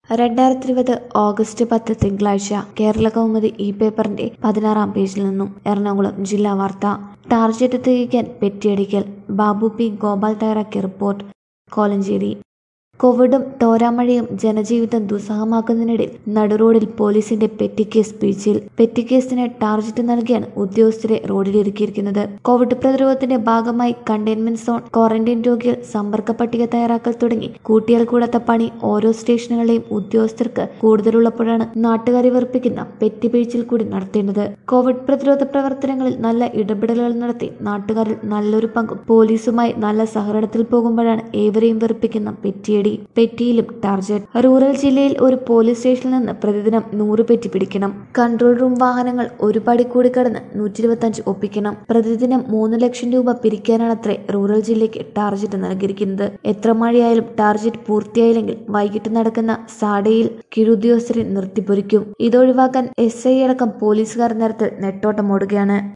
2020 August 10 തിങ്കളാഴ്ച കേരളകൗമുദി പേപ്പറിന്റെ 16-ാം പേജിൽ നിന്നും എറണാകുളം ജില്ലാ വാർത്ത. ടാർജറ്റ് തികയ്ക്കാൻ പെറ്റിയടിക്കൽ. ബാബു പി ഗോപാൽ തയ്യാറാക്കിയ റിപ്പോർട്ട്. കോലഞ്ചേരി. കോവിഡും തോരാമഴയും ജനജീവിതം ദുസ്സഹമാക്കുന്നതിനിടയിൽ നടുറോഡിൽ പോലീസിന്റെ പെറ്റിക്കേസ് പിഴിച്ചിൽ. പെറ്റിക്കേസിന് ടാർജറ്റ് നൽകിയാണ് ഉദ്യോഗസ്ഥരെ റോഡിലിറക്കിയിരിക്കുന്നത്. കോവിഡ് പ്രതിരോധത്തിന്റെ ഭാഗമായി കണ്ടെയ്ൻമെന്റ് സോൺ, ക്വാറന്റൈൻ രോഗികൾ, സമ്പർക്ക പട്ടിക തയ്യാറാക്കൽ തുടങ്ങി കൂട്ടിയാൽ കൂടാത്ത പണി ഓരോ സ്റ്റേഷനുകളിലെയും ഉദ്യോഗസ്ഥർക്ക് കൂടുതലുള്ളപ്പോഴാണ് നാട്ടുകാരെ വെറുപ്പിക്കുന്ന പെറ്റി പിഴിച്ചിൽ കൂടി നടത്തേണ്ടത്. കോവിഡ് പ്രതിരോധ പ്രവർത്തനങ്ങളിൽ നല്ല ഇടപെടലുകൾ നടത്തി നാട്ടുകാരിൽ നല്ലൊരു പങ്കും പോലീസുമായി നല്ല സഹകരണത്തിൽ പോകുമ്പോഴാണ് ഏവരെയും വെറുപ്പിക്കുന്ന പെറ്റിയടി. പെറ്റിയിലും ടാർജറ്റ്. റൂറൽ ജില്ലയിൽ ഒരു പോലീസ് സ്റ്റേഷനിൽ നിന്ന് പ്രതിദിനം 100 പെറ്റി പിടിക്കണം. കൺട്രോൾ റൂം വാഹനങ്ങൾ ഒരു പടി കൂടി കടന്ന് 125 ഒപ്പിക്കണം. പ്രതിദിനം 3 ലക്ഷം രൂപ പിരിക്കാനാണത്രേ റൂറൽ ജില്ലയ്ക്ക് ടാർജറ്റ് നൽകിയിരിക്കുന്നത്. എത്ര മഴയായാലും ടാർജറ്റ് പൂർത്തിയായില്ലെങ്കിൽ വൈകിട്ട് നടക്കുന്ന സാഡയിൽ കീഴുദ്യോഗസ്ഥരെ നിർത്തിപ്പൊരിക്കും. ഇതൊഴിവാക്കാൻ SI അടക്കം പോലീസുകാർ നേരത്തിൽ നെട്ടോട്ടമോടുകയാണ്.